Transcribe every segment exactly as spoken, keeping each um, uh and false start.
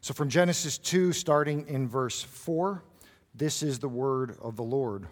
So from Genesis two, starting in verse four, this is the word of the Lord.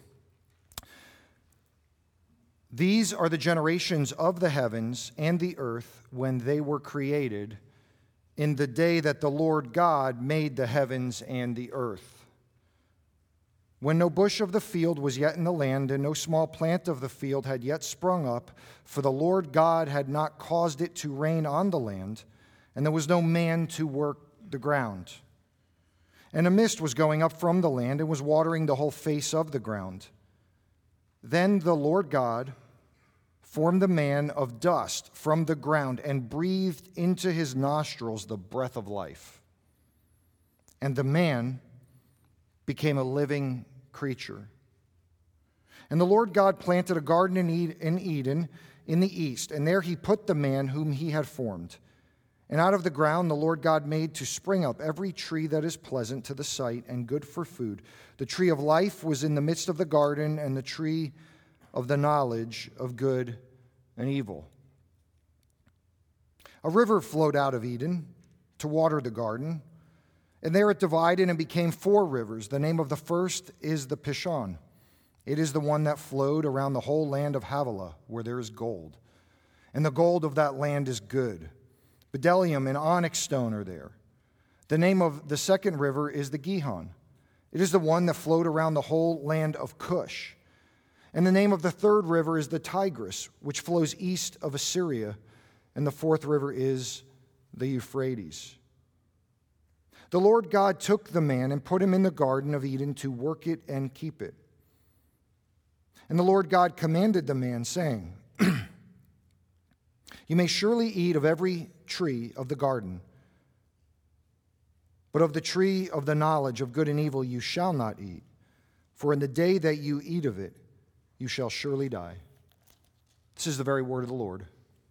These are the generations of the heavens and the earth when they were created, in the day that the Lord God made the heavens and the earth. When no bush of the field was yet in the land, and no small plant of the field had yet sprung up, for the Lord God had not caused it to rain on the land, and there was no man to work the ground. And a mist was going up from the land and was watering the whole face of the ground. Then the Lord God formed the man of dust from the ground and breathed into his nostrils the breath of life. And the man became a living creature. And the Lord God planted a garden in Eden in the east, and there he put the man whom he had formed. And out of the ground the Lord God made to spring up every tree that is pleasant to the sight and good for food. The tree of life was in the midst of the garden, and the tree of the knowledge of good and evil. A river flowed out of Eden to water the garden, and there it divided and became four rivers. The name of the first is the Pishon. It is the one that flowed around the whole land of Havilah, where there is gold. And the gold of that land is good. Bdellium and onyx stone are there. The name of the second river is the Gihon. It is the one that flowed around the whole land of Cush. And the name of the third river is the Tigris, which flows east of Assyria. And the fourth river is the Euphrates. The Lord God took the man and put him in the Garden of Eden to work it and keep it. And the Lord God commanded the man, saying, You may surely eat of every tree of the garden, but of the tree of the knowledge of good and evil you shall not eat, for in the day that you eat of it, you shall surely die. This is the very word of the Lord.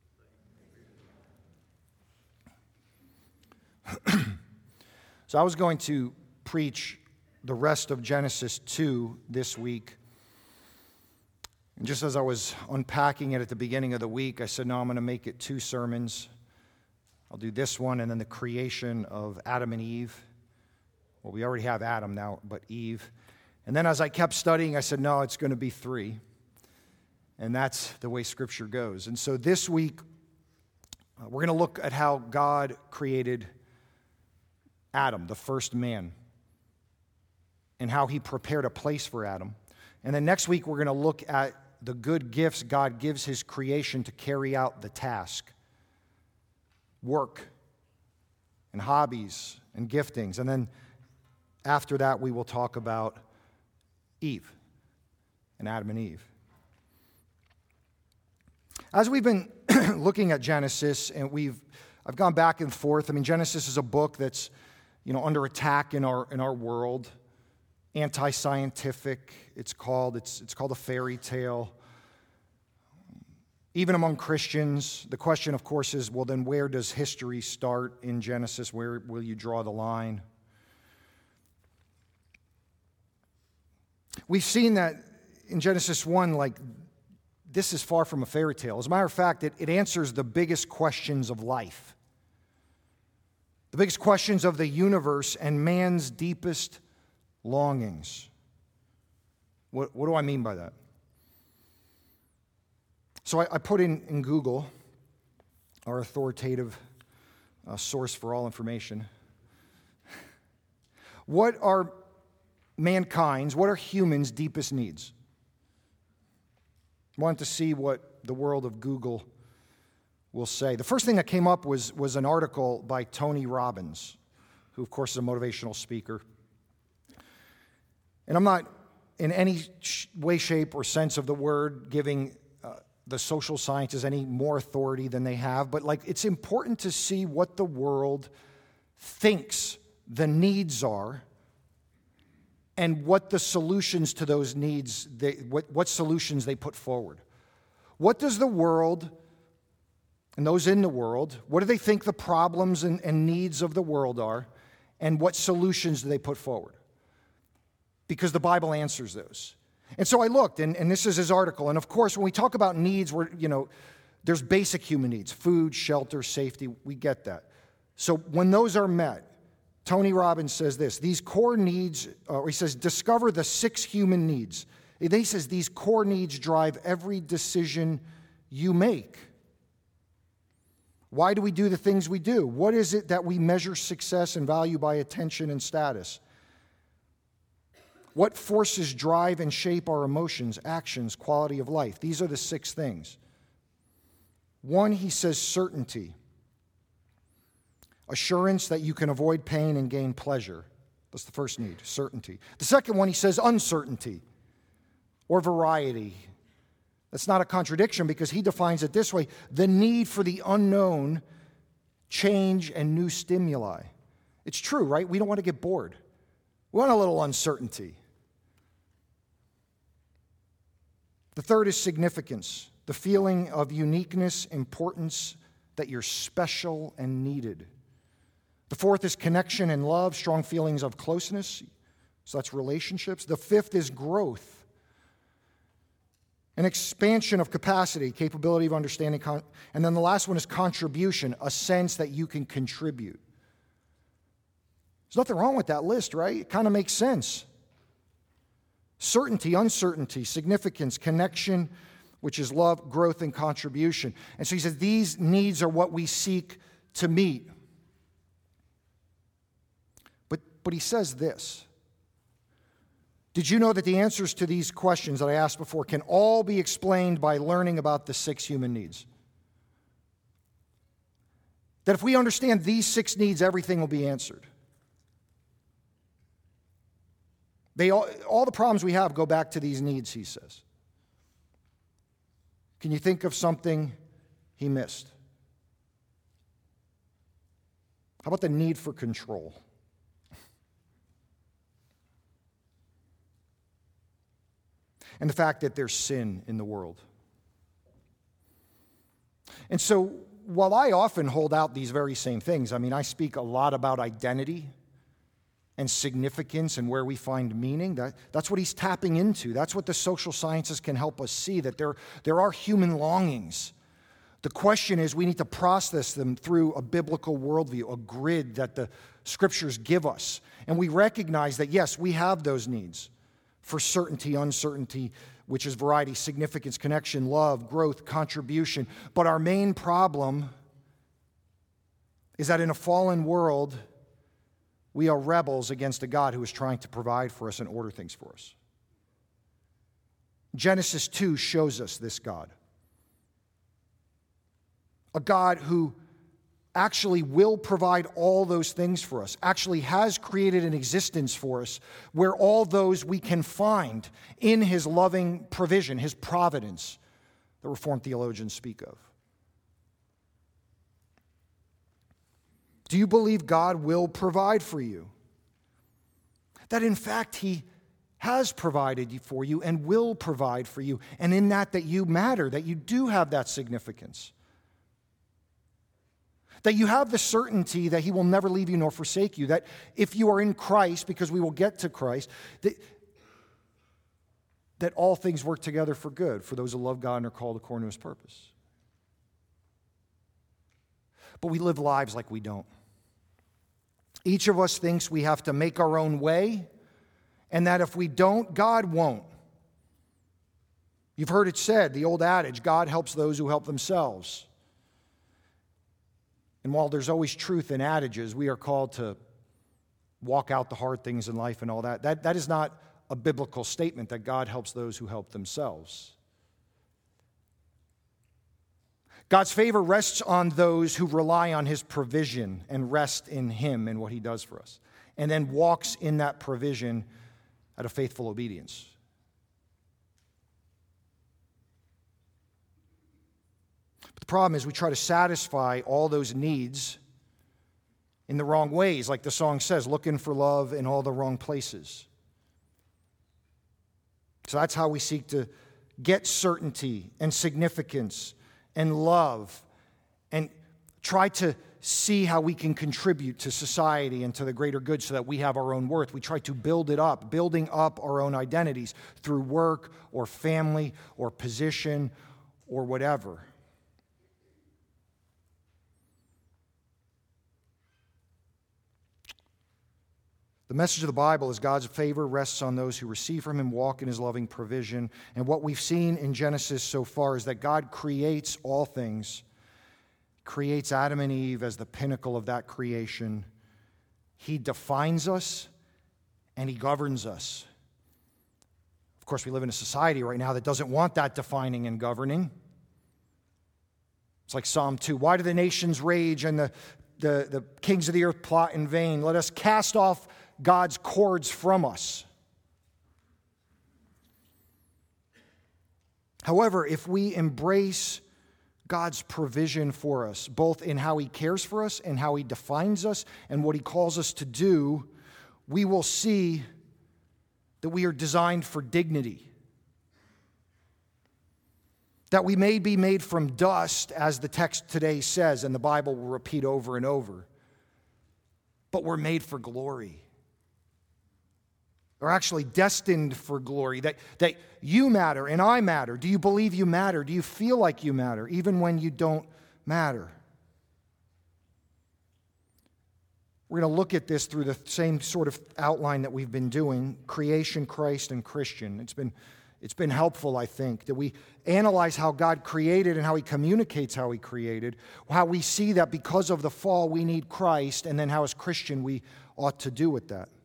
So I was going to preach the rest of Genesis two this week. And just as I was unpacking it at the beginning of the week, I said, no, I'm going to make it two sermons. I'll do this one and then the creation of Adam and Eve. Well, we already have Adam now, but Eve. And then as I kept studying, I said, no, it's going to be three. And that's the way Scripture goes. And so this week, uh, we're going to look at how God created Adam, the first man, and how he prepared a place for Adam. And then next week, we're going to look at the good gifts God gives his creation to carry out the task. Work and hobbies and giftings. And then after that, we will talk about Eve and Adam and Eve. As we've been looking at Genesis, and we've I've gone back and forth. I mean, Genesis is a book that's, you know, under attack in our in our world. Anti-scientific, it's called. It's, it's called a fairy tale. Even among Christians, the question, of course, is, well, then where does history start in Genesis? Where will you draw the line? We've seen that in Genesis one, like, this is far from a fairy tale. As a matter of fact, it, it answers the biggest questions of life, the biggest questions of the universe and man's deepest longings. What, what do I mean by that? So I, I put in, in Google, our authoritative uh, source for all information, what are mankind's, what are humans' deepest needs? I wanted to see what the world of Google will say. The first thing that came up was, was an article by Tony Robbins, who, of course, is a motivational speaker. And I'm not in any way, shape, or sense of the word giving uh, the social sciences any more authority than they have, but like it's important to see what the world thinks the needs are and what the solutions to those needs, they, what, what solutions they put forward. What does the world and those in the world, what do they think the problems and, and needs of the world are, and what solutions do they put forward? Because the Bible answers those. And so I looked, and, and this is his article. And of course, when we talk about needs, we're, you know, there's basic human needs, food, shelter, safety. We get that. So when those are met, Tony Robbins says this, these core needs, or he says, discover the six human needs. He says these core needs drive every decision you make. Why do we do the things we do? What is it that we measure success and value by attention and status? What forces drive and shape our emotions, actions, quality of life? These are the six things. One, he says, certainty. Assurance that you can avoid pain and gain pleasure. That's the first need, certainty. The second one, he says, uncertainty or variety. That's not a contradiction because he defines it this way, the need for the unknown, change, and new stimuli. It's true, right? We don't want to get bored. We want a little uncertainty. The third is significance, the feeling of uniqueness, importance, that you're special and needed. The fourth is connection and love, strong feelings of closeness, so that's relationships. The fifth is growth, an expansion of capacity, capability of understanding. And then the last one is contribution, a sense that you can contribute. There's nothing wrong with that list, right? It kind of makes sense. Certainty, uncertainty, significance, connection, which is love, growth, and contribution. And so he says these needs are what we seek to meet. But, but he says this. Did you know that the answers to these questions that I asked before can all be explained by learning about the six human needs? That if we understand these six needs, everything will be answered. They all, all the problems we have go back to these needs, he says. Can you think of something he missed? How about the need for control? And the fact that there's sin in the world. And so, while I often hold out these very same things, I mean, I speak a lot about identity and significance and where we find meaning. That, that's what he's tapping into. That's what the social sciences can help us see, that there, there are human longings. The question is, we need to process them through a biblical worldview, a grid that the scriptures give us. And we recognize that, yes, we have those needs for certainty, uncertainty, which is variety, significance, connection, love, growth, contribution. But our main problem is that in a fallen world, we are rebels against a God who is trying to provide for us and order things for us. Genesis two shows us this God. A God who actually will provide all those things for us, actually has created an existence for us where all those we can find in his loving provision, his providence, that Reformed theologians speak of. Do you believe God will provide for you? That in fact he has provided for you and will provide for you, and in that that you matter, that you do have that significance. That you have the certainty that he will never leave you nor forsake you, that if you are in Christ, because we will get to Christ, that, that all things work together for good for those who love God and are called according to his purpose. But we live lives like we don't. Each of us thinks we have to make our own way, and that if we don't, God won't. You've heard it said, the old adage, God helps those who help themselves. And while there's always truth in adages, we are called to walk out the hard things in life and all that. That, that is not a biblical statement that God helps those who help themselves. God's favor rests on those who rely on his provision and rest in him and what he does for us, and then walks in that provision out of faithful obedience. But the problem is we try to satisfy all those needs in the wrong ways, like the song says, looking for love in all the wrong places. So that's how we seek to get certainty and significance and love, and try to see how we can contribute to society and to the greater good so that we have our own worth. We try to build it up, building up our own identities through work or family or position or whatever. The message of the Bible is God's favor rests on those who receive from him, walk in his loving provision. And what we've seen in Genesis so far is that God creates all things, creates Adam and Eve as the pinnacle of that creation. He defines us and he governs us. Of course, we live in a society right now that doesn't want that defining and governing. It's like Psalm two. Why do the nations rage and the, the, the kings of the earth plot in vain? Let us cast off God's cords from us. However, if we embrace God's provision for us, both in how he cares for us and how he defines us and what he calls us to do, we will see that we are designed for dignity. That we may be made from dust, as the text today says, and the Bible will repeat over and over. But we're made for glory. We're actually destined for glory. That, that you matter and I matter. Do you believe you matter? Do you feel like you matter, even when you don't matter? We're going to look at this through the same sort of outline that we've been doing, creation, Christ, and Christian. It's been, it's been helpful, I think, that we analyze how God created and how he communicates how he created, how we see that because of the fall we need Christ, and then how as Christian we ought to do with that.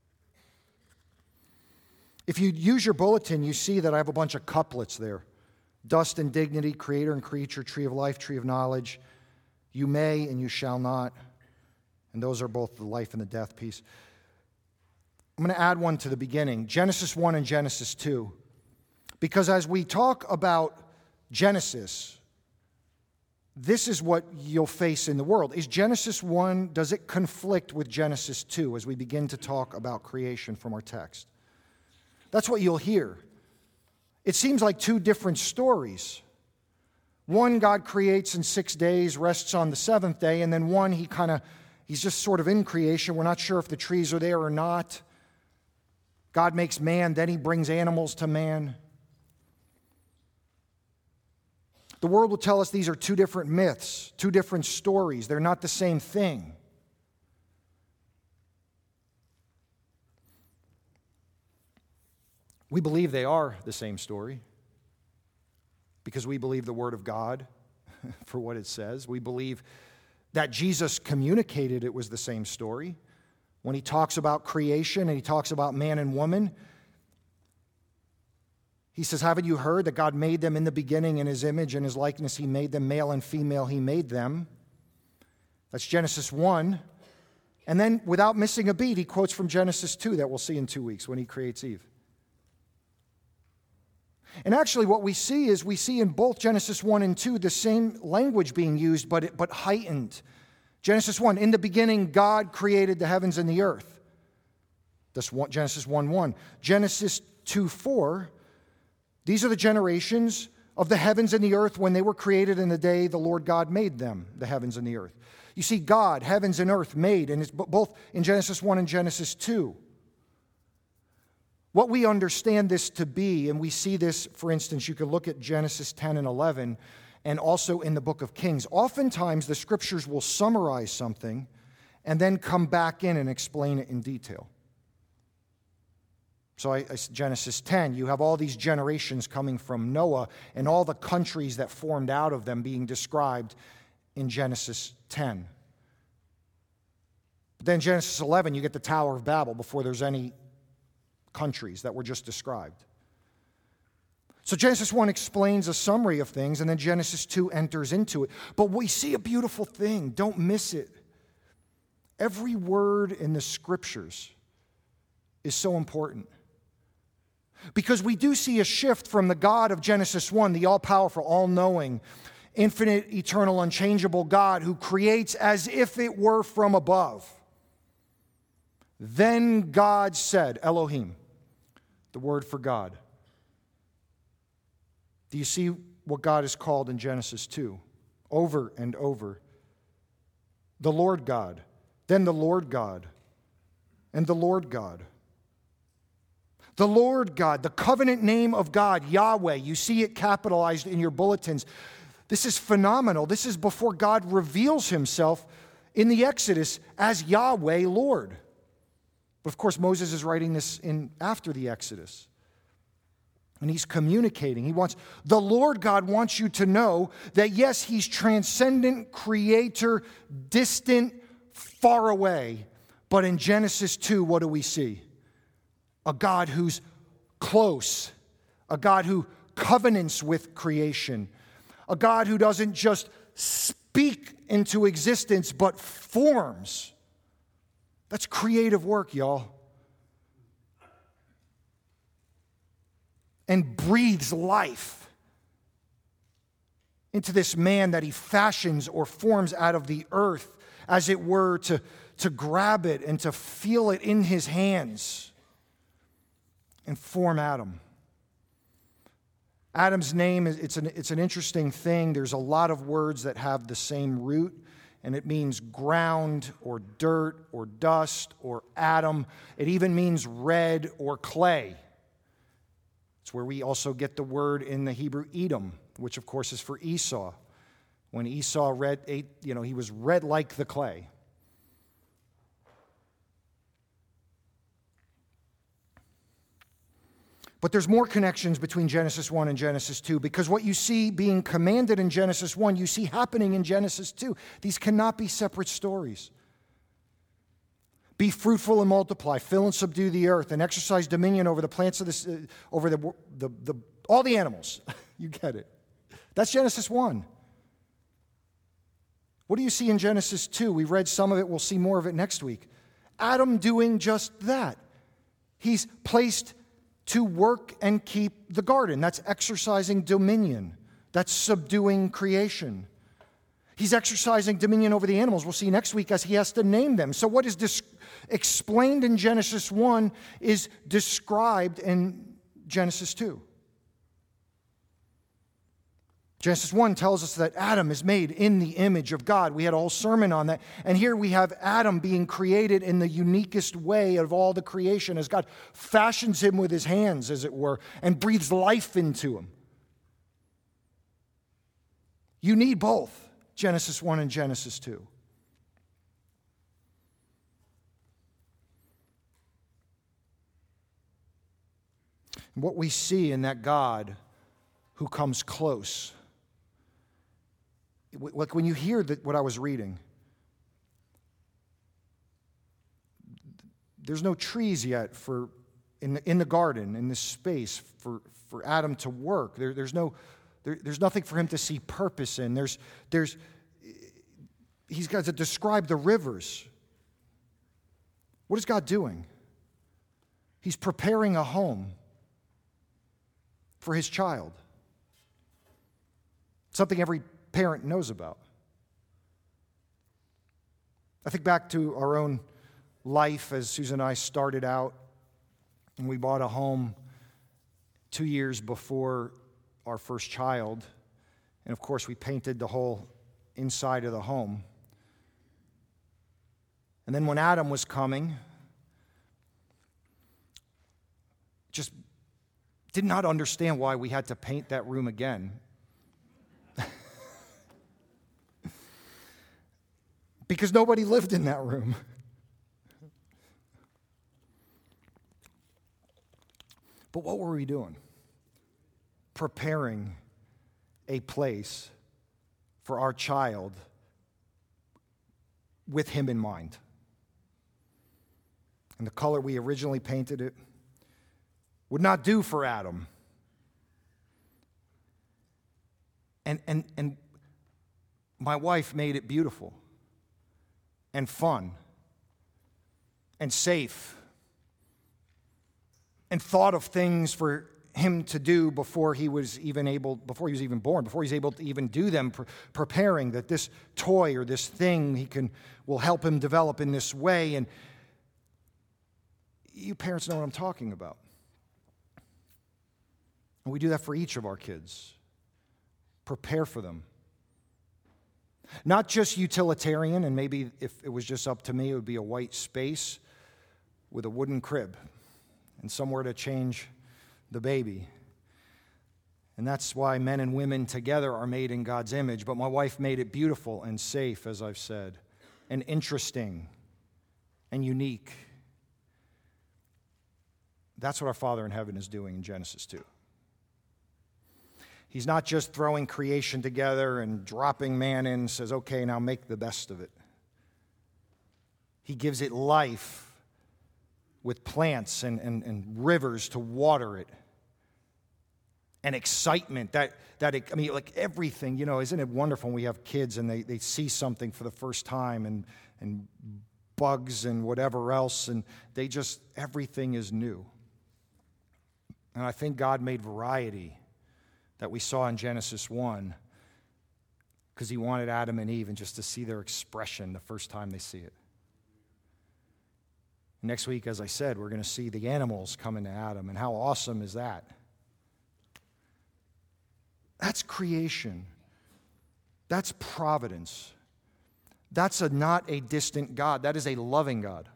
If you use your bulletin, you see that I have a bunch of couplets there. Dust and dignity, creator and creature, tree of life, tree of knowledge. You may and you shall not. And those are both the life and the death piece. I'm going to add one to the beginning, Genesis one and Genesis two. Because as we talk about Genesis, this is what you'll face in the world. Is Genesis one, does it conflict with Genesis two as we begin to talk about creation from our text? That's what you'll hear. It seems like two different stories. One, God creates in six days, rests on the seventh day, and then one, he kind of He's just sort of in creation. We're not sure if the trees are there or not. God makes man, then he brings animals to man. The world will tell us these are two different myths, two different stories. They're not the same thing. We believe they are the same story because we believe the Word of God for what it says. We believe that Jesus communicated it was the same story. When he talks about creation and he talks about man and woman, he says, haven't you heard that God made them in the beginning in his image and his likeness? He made them male and female, he made them. That's Genesis one. And then without missing a beat, he quotes from Genesis two that we'll see in two weeks when he creates Eve. And actually what we see is we see in both Genesis one and two the same language being used, but, it, but heightened. Genesis one, in the beginning God created the heavens and the earth. That's one, Genesis one one. Genesis two four, these are the generations of the heavens and the earth when they were created in the day the Lord God made them, the heavens and the earth. You see God, heavens and earth made, and it's both in Genesis one and Genesis two. What we understand this to be, and we see this, for instance, you could look at Genesis ten and eleven, and also in the book of Kings. Oftentimes, the scriptures will summarize something and then come back in and explain it in detail. So I, I, Genesis ten, you have all these generations coming from Noah and all the countries that formed out of them being described in Genesis ten. But then Genesis eleven, you get the Tower of Babel before there's any countries that were just described. So Genesis one explains a summary of things, and then Genesis two enters into it. But we see a beautiful thing. Don't miss it. Every word in the scriptures is so important. Because we do see a shift from the God of Genesis one, the all-powerful, all-knowing, infinite, eternal, unchangeable God who creates as if it were from above. Then God said, Elohim, the word for God. Do you see what God is called in Genesis two? Over and over. The Lord God, then the Lord God, and the Lord God. The Lord God, the covenant name of God, Yahweh. You see it capitalized in your bulletins. This is phenomenal. This is before God reveals himself in the Exodus as Yahweh, Lord. But of course, Moses is writing this in after the Exodus. And he's communicating. He wants, the Lord God wants you to know that yes, he's transcendent, creator, distant, far away. But in Genesis two, what do we see? A God who's close. A God who covenants with creation. A God who doesn't just speak into existence, but forms. That's creative work, y'all. And breathes life into this man that he fashions or forms out of the earth, as it were, to, to grab it and to feel it in his hands and form Adam. Adam's name, it's an, it's an interesting thing. There's a lot of words that have the same root, and it means ground or dirt or dust or Adam. It even means red or clay. It's where we also get the word in the Hebrew Edom, which of course is for Esau. When Esau red, ate, you know, he was red like the clay. But there's more connections between Genesis one and Genesis two, because what you see being commanded in Genesis one, you see happening in Genesis two. These cannot be separate stories. Be fruitful and multiply, fill and subdue the earth, and exercise dominion over the plants of the, uh, over the, the, the, all the animals. You get it. That's Genesis one. What do you see in Genesis two? We read some of it. We'll see more of it next week. Adam doing just that. He's placed to work and keep the garden. That's exercising dominion. That's subduing creation. He's exercising dominion over the animals. We'll see next week as he has to name them. So what is dis- explained in Genesis one is described in Genesis two. Genesis one tells us that Adam is made in the image of God. We had a whole sermon on that. And here we have Adam being created in the uniquest way of all the creation, as God fashions him with his hands, as it were, and breathes life into him. You need both. Genesis one and Genesis two. And what we see in that God who comes close, like when you hear that, what I was reading, there's no trees yet for in the, in the garden, in this space for, for Adam to work. There, there's no There, there's nothing for him to see purpose in. There's, there's, he's got to describe the rivers. What is God doing? He's preparing a home for his child. Something every parent knows about. I think back to our own life as Susan and I started out, and we bought a home two years before our first child, and of course we painted the whole inside of the home. And then when Adam was coming, just did not understand why we had to paint that room again. Because nobody lived in that room. But what were we doing? Preparing a place for our child with him in mind. And the color we originally painted it would not do for Adam. And, and, and my wife made it beautiful and fun and safe and thought of things for him to do before he was even able, before he was even born, before he's able to even do them, pre- preparing that this toy or this thing he can will help him develop in this way. And you parents know what I'm talking about. And we do that for each of our kids. Prepare for them. Not just utilitarian, and maybe if it was just up to me, it would be a white space with a wooden crib and somewhere to change the baby. And that's why men and women together are made in God's image. But my wife made it beautiful and safe, as I've said, and interesting and unique. That's what our Father in heaven is doing in Genesis two. He's not just throwing creation together and dropping man in and says, okay, now make the best of it. He gives it life with plants and, and, and rivers to water it. And excitement, that, that it, I mean, like everything, you know, isn't it wonderful when we have kids and they, they see something for the first time and, and bugs and whatever else, and they just, everything is new. And I think God made variety that we saw in Genesis one because he wanted Adam and Eve and just to see their expression the first time they see it. Next week, as I said, we're going to see the animals coming to Adam, and how awesome is that? That's creation. That's providence. That's a, not a distant God. That is a loving God.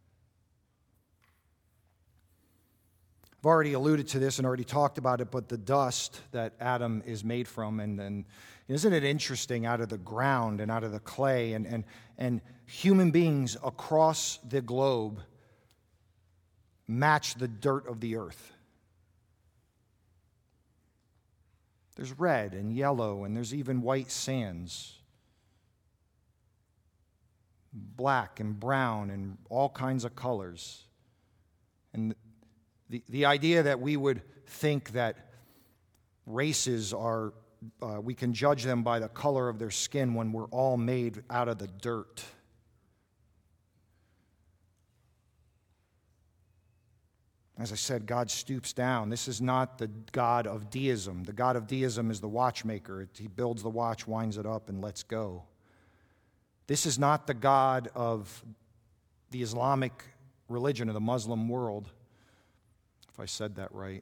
I've already alluded to this and already talked about it, but the dust that Adam is made from, and then isn't it interesting, out of the ground and out of the clay, and, and, and human beings across the globe match the dirt of the earth. There's red and yellow, and there's even white sands, black and brown and all kinds of colors. And the, the idea that we would think that races are, uh, we can judge them by the color of their skin when we're all made out of the dirt. As I said, God stoops down. This is not the God of deism. The God of deism is the watchmaker. He builds the watch, winds it up, and lets go. This is not the God of the Islamic religion or the Muslim world, if I said that right,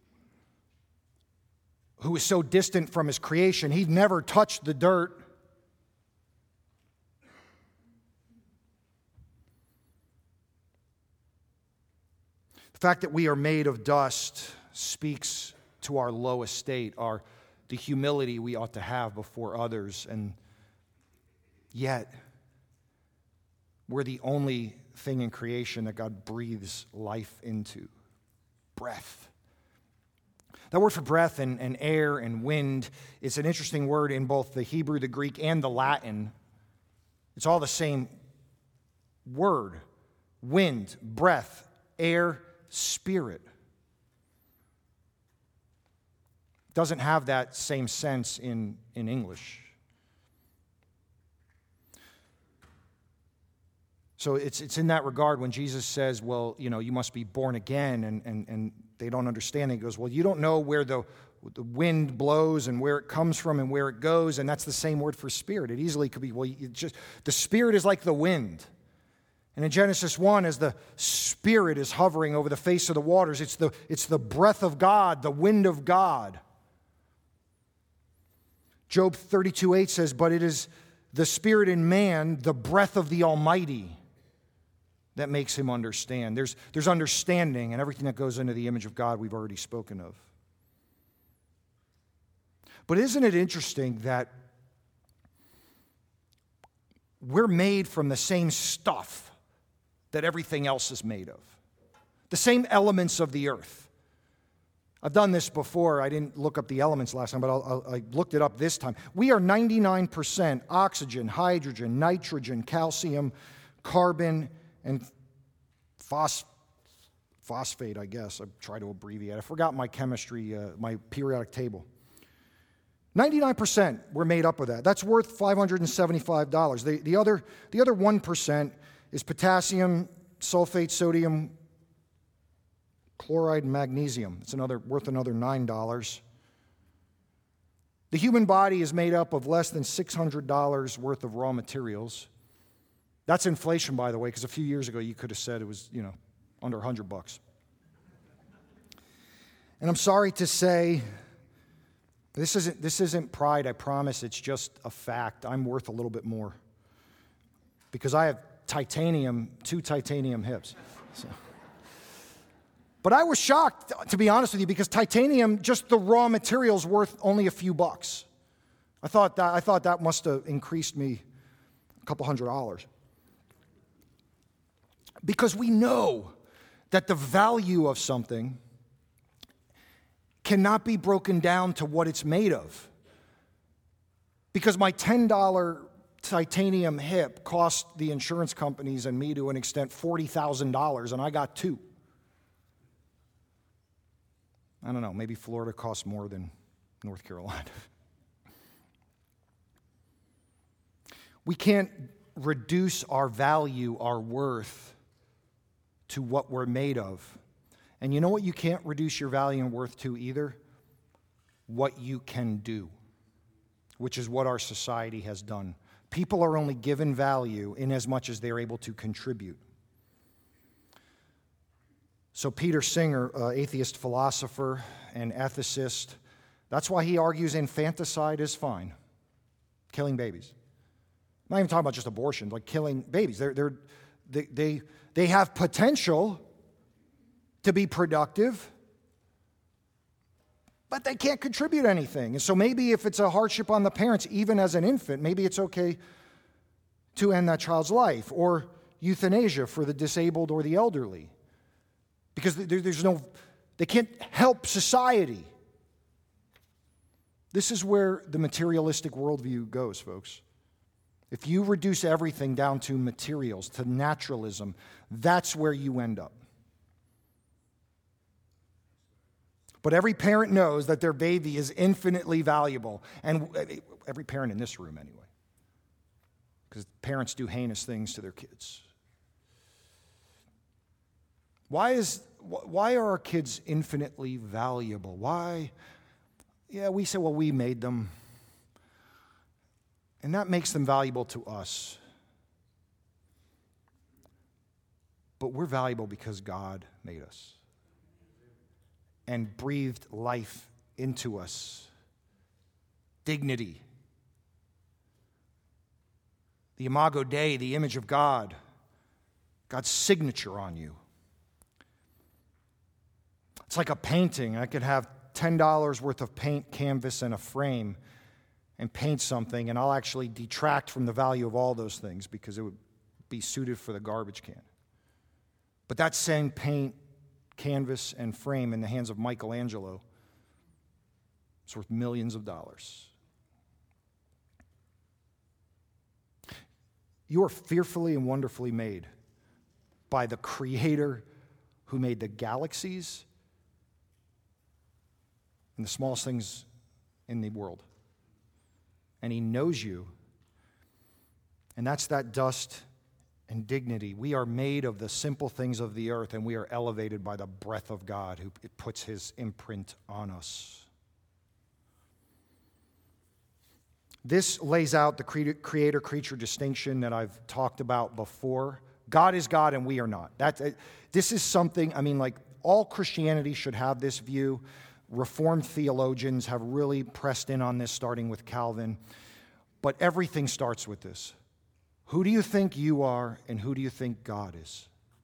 who is so distant from his creation. He never touched the dirt. The fact that we are made of dust speaks to our low estate, our, the humility we ought to have before others, and yet we're the only thing in creation that God breathes life into. Breath. That word for breath and, and air and wind is an interesting word in both the Hebrew, the Greek, and the Latin. It's all the same word. Wind, breath, air, spirit. Doesn't have that same sense in, in English. So it's it's in that regard when Jesus says, well, you know, you must be born again, and, and, and they don't understand it. He goes, well, you don't know where the, the wind blows and where it comes from and where it goes, and that's the same word for spirit. It easily could be, well, you just the spirit is like the wind. And in Genesis one, as the Spirit is hovering over the face of the waters, it's the, it's the breath of God, the wind of God. Job thirty-two eight says, but it is the Spirit in man, the breath of the Almighty, that makes him understand. There's, there's understanding, and everything that goes into the image of God we've already spoken of. But isn't it interesting that we're made from the same stuff that everything else is made of? The same elements of the earth. I've done this before. I didn't look up the elements last time, but I'll, I'll, I looked it up this time. We are ninety-nine percent oxygen, hydrogen, nitrogen, calcium, carbon, and phos, phosphate, I guess. I try to abbreviate. I forgot my chemistry, uh, my periodic table. ninety-nine percent we're made up of that. That's worth five hundred seventy-five dollars. The, the, other, the other one percent is potassium, sulfate, sodium, chloride, and magnesium. It's another, worth another nine dollars. The human body is made up of less than six hundred dollars worth of raw materials. That's inflation, by the way, because a few years ago you could have said it was, you know, under one hundred bucks. And I'm sorry to say, this isn't, this isn't pride, I promise. It's just a fact. I'm worth a little bit more because I have titanium, two titanium hips. So. But I was shocked, to be honest with you, because titanium, just the raw materials, worth only a few bucks. I thought that, I thought that must have increased me a couple hundred dollars. Because we know that the value of something cannot be broken down to what it's made of. Because my ten dollar titanium hip cost the insurance companies and me to an extent forty thousand dollars, and I got two. I don't know, maybe Florida costs more than North Carolina. We can't reduce our value, our worth, to what we're made of. And you know what you can't reduce your value and worth to either? What you can do, which is what our society has done. People are only given value in as much as they're able to contribute. So Peter Singer, uh, atheist philosopher and ethicist, that's why he argues infanticide is fine. Killing babies. I'm not even talking about just abortion, like killing babies. They're, they're, they, they, they have potential to be productive, but they can't contribute anything. And so maybe if it's a hardship on the parents, even as an infant, maybe it's okay to end that child's life, or euthanasia for the disabled or the elderly. Because there, there's no, they can't help society. This is where the materialistic worldview goes, folks. If you reduce everything down to materials, to naturalism, that's where you end up. But every parent knows that their baby is infinitely valuable. And every parent in this room, anyway. Because parents do heinous things to their kids. Why is why are our kids infinitely valuable? Why? Yeah, we say, well, we made them. And that makes them valuable to us. But we're valuable because God made us and breathed life into us. Dignity. The Imago Dei, the image of God. God's signature on you. It's like a painting. I could have ten dollars worth of paint, canvas, and a frame and paint something, and I'll actually detract from the value of all those things because it would be suited for the garbage can. But that same paint, canvas, and frame in the hands of Michelangelo is worth millions of dollars. You are fearfully and wonderfully made by the Creator who made the galaxies and the smallest things in the world. And He knows you. And that's that dust and dignity. We are made of the simple things of the earth, and we are elevated by the breath of God who puts His imprint on us. This lays out the creator-creature distinction that I've talked about before. God is God and we are not. That, this is something, I mean, like all Christianity should have this view. Reformed theologians have really pressed in on this, starting with Calvin. But everything starts with this. Who do you think you are, and who do you think God is?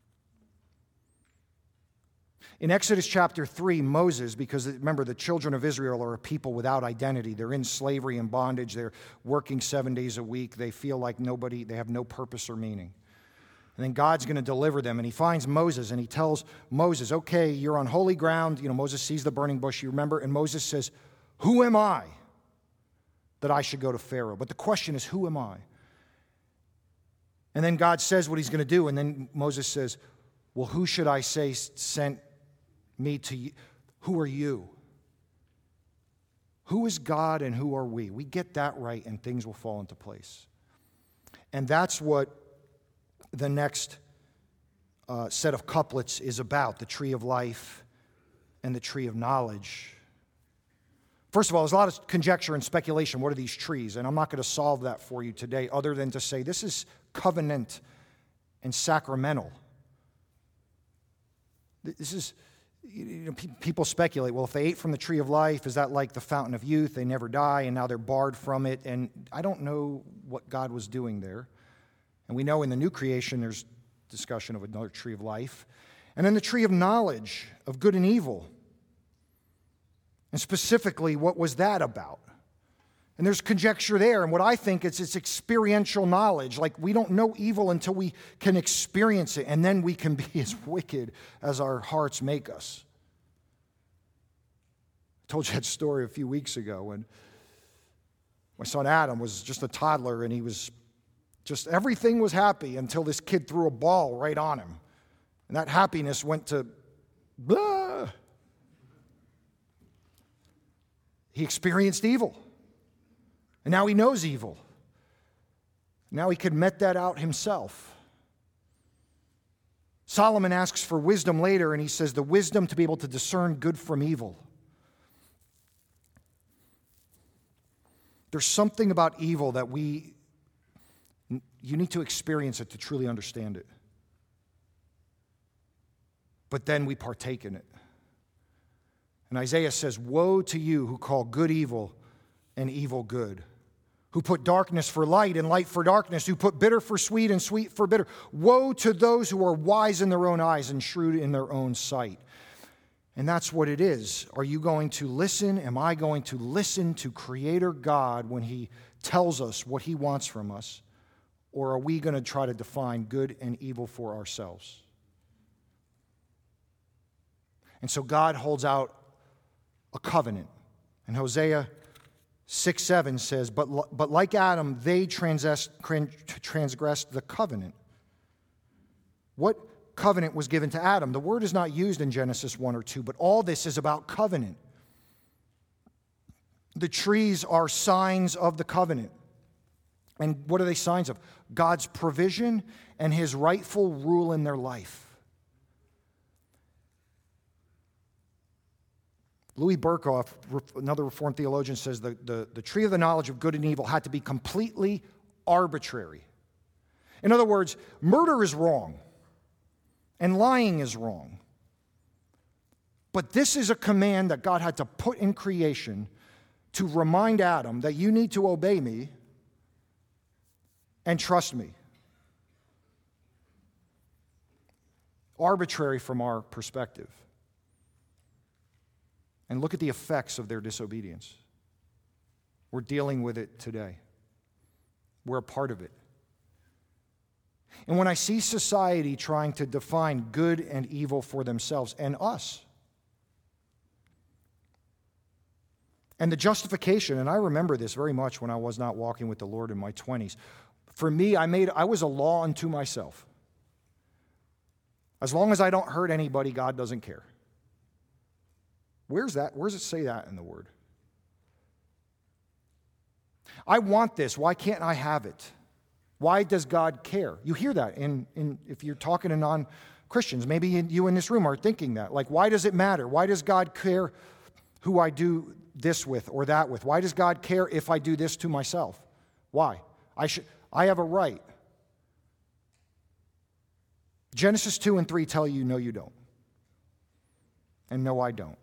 In Exodus chapter three, Moses, because remember, the children of Israel are a people without identity. They're in slavery and bondage. They're working seven days a week. They feel like nobody, they have no purpose or meaning. And then God's going to deliver them, and He finds Moses, and He tells Moses, okay, you're on holy ground. You know, Moses sees the burning bush, you remember, and Moses says, who am I that I should go to Pharaoh? But the question is, who am I? And then God says what He's going to do, and then Moses says, well, who should I say sent me to you? Who are you? Who is God and who are we? We get that right, and things will fall into place. And that's what the next uh, set of couplets is about, the tree of life and the tree of knowledge. First of all, there's a lot of conjecture and speculation. What are these trees? And I'm not going to solve that for you today other than to say this is covenant and sacramental. This is, you know, people speculate, well, if they ate from the tree of life, is that like the fountain of youth? They never die and now they're barred from it. And I don't know what God was doing there. And we know in the new creation there's discussion of another tree of life. And then the tree of knowledge of good and evil. And specifically, what was that about? And there's conjecture there, and what I think is it's experiential knowledge. Like, we don't know evil until we can experience it, and then we can be as wicked as our hearts make us. I told you that story a few weeks ago when my son Adam was just a toddler, and he was just, everything was happy until this kid threw a ball right on him. And that happiness went to blah. He experienced evil. And now he knows evil. Now he could met that out himself. Solomon asks for wisdom later, and he says the wisdom to be able to discern good from evil. There's something about evil that we, you need to experience it to truly understand it. But then we partake in it. And Isaiah says, woe to you who call good evil and evil good, who put darkness for light and light for darkness, who put bitter for sweet and sweet for bitter. Woe to those who are wise in their own eyes and shrewd in their own sight. And that's what it is. Are you going to listen? Am I going to listen to Creator God when He tells us what He wants from us? Or are we going to try to define good and evil for ourselves? And so God holds out a covenant. And Hosea six seven says, but, but like Adam, they transgressed, transgressed the covenant. What covenant was given to Adam? The word is not used in Genesis one or two, but all this is about covenant. The trees are signs of the covenant. And what are they signs of? God's provision and His rightful rule in their life. Louis Berkhoff, another Reformed theologian, says the, the, the tree of the knowledge of good and evil had to be completely arbitrary. In other words, murder is wrong and lying is wrong. But this is a command that God had to put in creation to remind Adam that you need to obey me and trust me. Arbitrary from our perspective. And look at the effects of their disobedience. We're dealing with it today. We're a part of it. And when I see society trying to define good and evil for themselves and us, and the justification, and I remember this very much when I was not walking with the Lord in my twenties. For me, I made I was a law unto myself. As long as I don't hurt anybody, God doesn't care. Where's that? Where does it say that in the Word? I want this. Why can't I have it? Why does God care? You hear that in, in if you're talking to non-Christians. Maybe you in this room are thinking that. Like, why does it matter? Why does God care who I do this with or that with? Why does God care if I do this to myself? Why? I should. I have a right. Genesis two and three tell you, no, you don't. And no, I don't.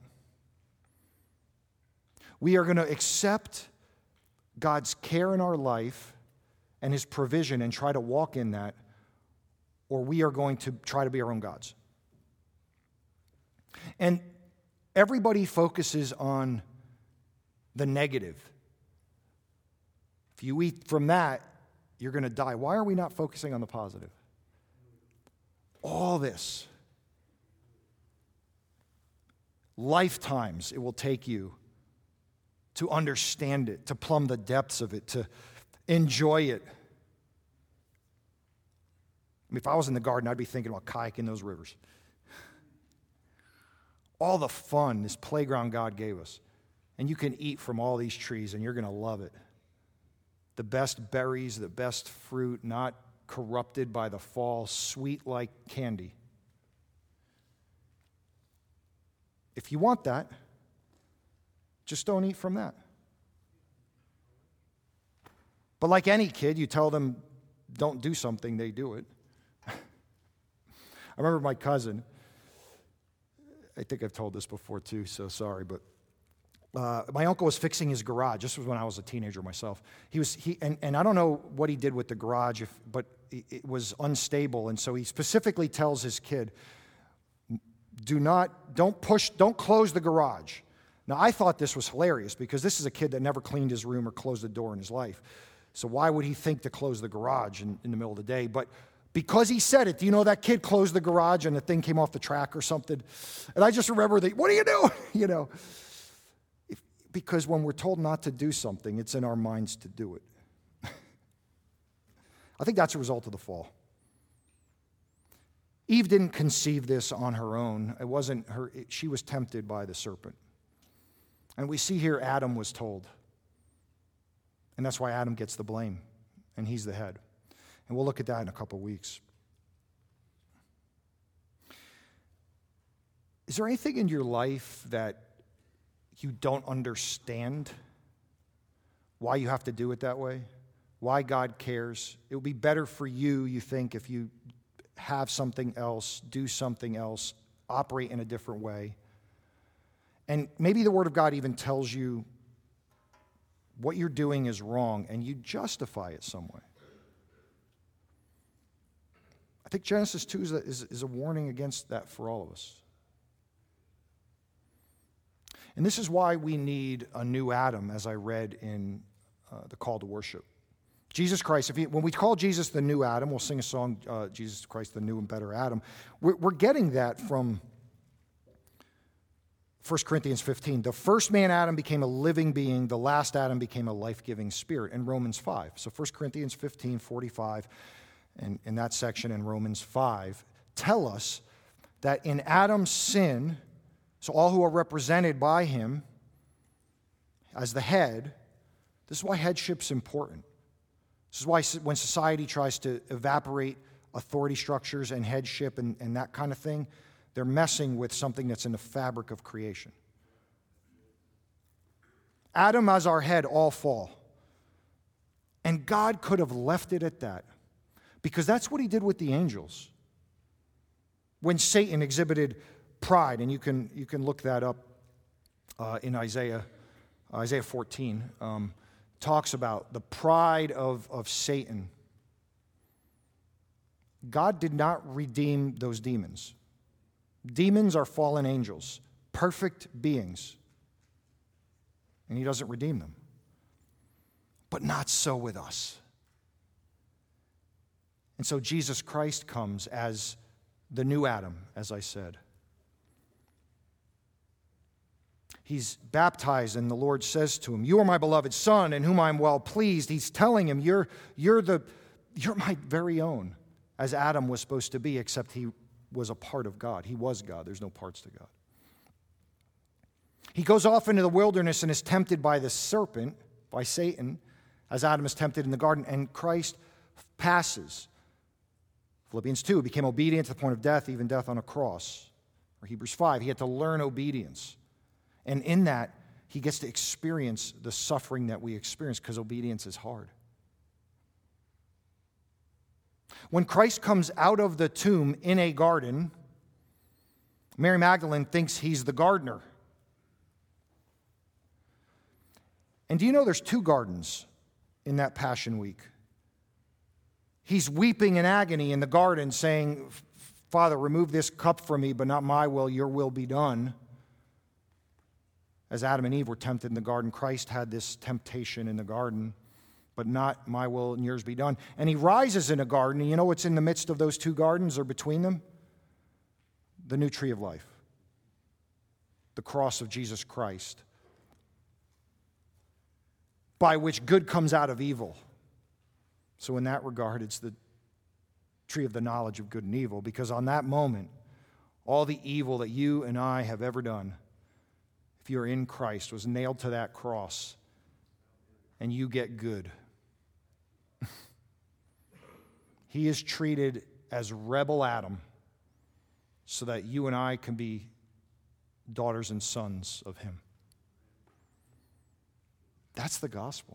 We are going to accept God's care in our life and His provision and try to walk in that, or we are going to try to be our own gods. And everybody focuses on the negative. If you eat from that, you're going to die. Why are we not focusing on the positive? All this. Lifetimes it will take you to understand it, to plumb the depths of it, to enjoy it. I mean, if I was in the garden, I'd be thinking about kayaking those rivers. All the fun, this playground God gave us. And you can eat from all these trees, and you're going to love it. The best berries, the best fruit, not corrupted by the fall, sweet like candy. If you want that, just don't eat from that. But like any kid, you tell them don't do something, they do it. I remember my cousin, I think I've told this before too, so sorry, but uh, my uncle was fixing his garage. This was when I was a teenager myself. He was, he, and, and I don't know what he did with the garage, if, but it, it was unstable, and so he specifically tells his kid, do not, don't push, don't close the garage. Now, I thought this was hilarious because this is a kid that never cleaned his room or closed the door in his life. So why would he think to close the garage in, in the middle of the day? But because he said it, do you know that kid closed the garage and the thing came off the track or something? And I just remember that, what are you doing? You know, if, because when we're told not to do something, it's in our minds to do it. I think that's a result of the fall. Eve didn't conceive this on her own. It wasn't her, it, she was tempted by the serpent. And we see here Adam was told. And that's why Adam gets the blame, and he's the head. And we'll look at that in a couple weeks. Is there anything in your life that you don't understand why you have to do it that way? Why God cares? It would be better for you, you think, if you have something else, do something else, operate in a different way. And maybe the Word of God even tells you what you're doing is wrong, and you justify it some way. I think Genesis two is a, is, is a warning against that for all of us. And this is why we need a new Adam, as I read in uh, the call to worship. Jesus Christ, if he, when we call Jesus the new Adam, we'll sing a song, uh, Jesus Christ, the new and better Adam. We're, we're getting that from First Corinthians fifteen. The first man, Adam, became a living being. The last Adam became a life-giving spirit in Romans five. So First Corinthians fifteen, forty-five, and in that section in Romans five, tell us that in Adam's sin, so all who are represented by him as the head, this is why headship's important. This is why when society tries to evaporate authority structures and headship and, and that kind of thing, they're messing with something that's in the fabric of creation. Adam as our head all fall. And God could have left it at that, because that's what he did with the angels. When Satan exhibited pride, and you can, you can look that up uh, in Isaiah, Isaiah fourteen, um, talks about the pride of, of Satan. God did not redeem those demons. Demons are fallen angels, perfect beings, and he doesn't redeem them. But not so with us. And so Jesus Christ comes as the new Adam, as I said. He's baptized, and the Lord says to him, "You are my beloved Son, in whom I am well pleased." He's telling him, you're, you're, the, you're my very own, as Adam was supposed to be, except he was a part of God. He was God. There's no parts to God. He goes off into the wilderness and is tempted by the serpent, by Satan, as Adam is tempted in the garden, and Christ passes. Philippians two, became obedient to the point of death, even death on a cross. Or Hebrews five, he had to learn obedience. And in that, he gets to experience the suffering that we experience, because obedience is hard. When Christ comes out of the tomb in a garden, Mary Magdalene thinks he's the gardener. And do you know there's two gardens in that Passion Week? He's weeping in agony in the garden, saying, "Father, remove this cup from me, but not my will, your will be done." As Adam and Eve were tempted in the garden, Christ had this temptation in the garden, but not my will and yours be done. And he rises in a garden, and you know what's in the midst of those two gardens or between them? The new tree of life, the cross of Jesus Christ, by which good comes out of evil. So in that regard, it's the tree of the knowledge of good and evil, because on that moment, all the evil that you and I have ever done, if you're in Christ, was nailed to that cross, and you get good. He is treated as rebel Adam so that you and I can be daughters and sons of him. That's the gospel.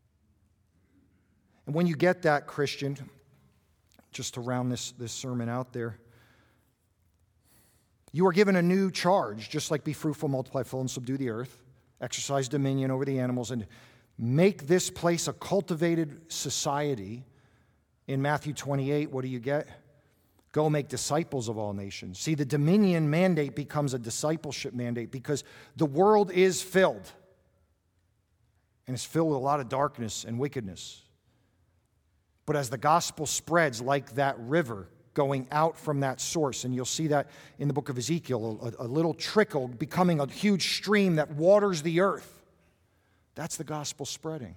And when you get that, Christian, just to round this, this sermon out there, you are given a new charge, just like be fruitful, multiply, fill, and subdue the earth, exercise dominion over the animals, and make this place a cultivated society. In Matthew twenty-eight, what do you get? Go make disciples of all nations. See, the dominion mandate becomes a discipleship mandate because the world is filled. And it's filled with a lot of darkness and wickedness. But as the gospel spreads like that river going out from that source, and you'll see that in the book of Ezekiel, a, a little trickle becoming a huge stream that waters the earth. That's the gospel spreading.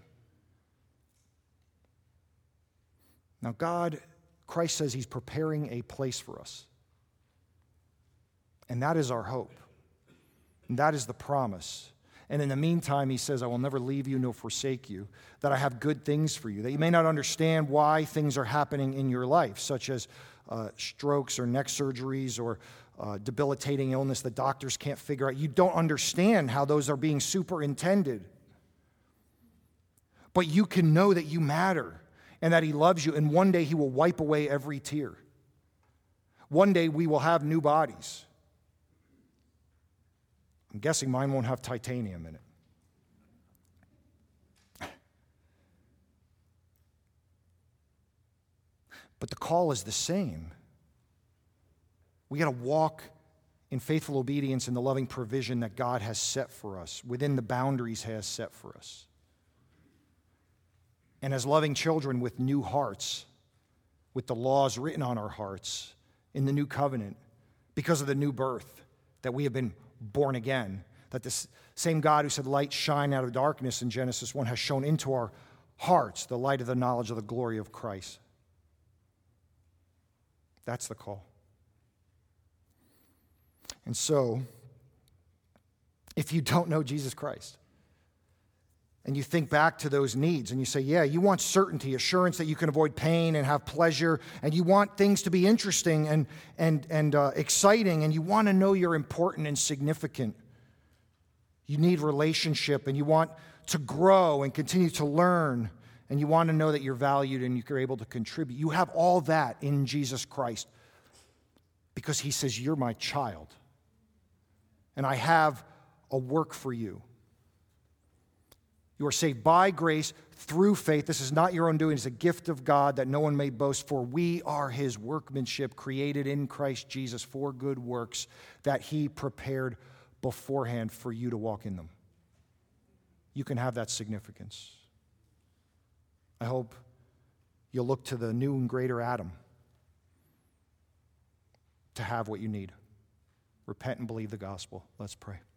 Now God, Christ says he's preparing a place for us. And that is our hope. And that is the promise. And in the meantime, he says, I will never leave you nor forsake you, that I have good things for you, that you may not understand why things are happening in your life, such as uh, strokes or neck surgeries or uh, debilitating illness that doctors can't figure out. You don't understand how those are being superintended. But you can know that you matter and that he loves you, and one day he will wipe away every tear. One day we will have new bodies. I'm guessing mine won't have titanium in it. But the call is the same. We got to walk in faithful obedience in the loving provision that God has set for us, within the boundaries he has set for us. And as loving children with new hearts, with the laws written on our hearts in the new covenant, because of the new birth, that we have been born again, that this same God who said light shine out of darkness in Genesis one has shone into our hearts the light of the knowledge of the glory of Christ. That's the call. And so, if you don't know Jesus Christ, and you think back to those needs, and you say, yeah, you want certainty, assurance that you can avoid pain and have pleasure, and you want things to be interesting and, and, and uh, exciting, and you want to know you're important and significant. You need relationship, and you want to grow and continue to learn, and you want to know that you're valued and you're able to contribute. You have all that in Jesus Christ because he says, you're my child, and I have a work for you. You are saved by grace through faith. This is not your own doing. It's a gift of God that no one may boast, for we are his workmanship created in Christ Jesus for good works that he prepared beforehand for you to walk in them. You can have that significance. I hope you'll look to the new and greater Adam to have what you need. Repent and believe the gospel. Let's pray.